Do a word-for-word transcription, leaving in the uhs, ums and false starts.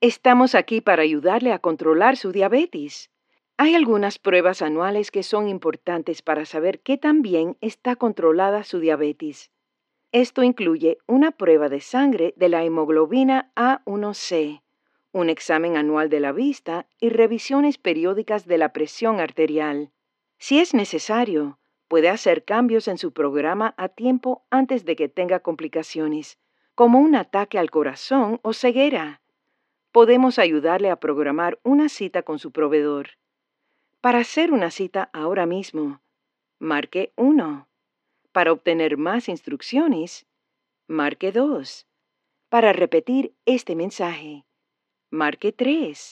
Estamos aquí para ayudarle a controlar su diabetes. Hay algunas pruebas anuales que son importantes para saber qué tan bien está controlada su diabetes. Esto incluye una prueba de sangre de la hemoglobina A uno C, un examen anual de la vista y revisiones periódicas de la presión arterial. Si es necesario, puede hacer cambios en su programa a tiempo antes de que tenga complicaciones, como un ataque al corazón o ceguera. Podemos ayudarle a programar una cita con su proveedor. Para hacer una cita ahora mismo, marque uno. Para obtener más instrucciones, marque dos. Para repetir este mensaje, marque tres.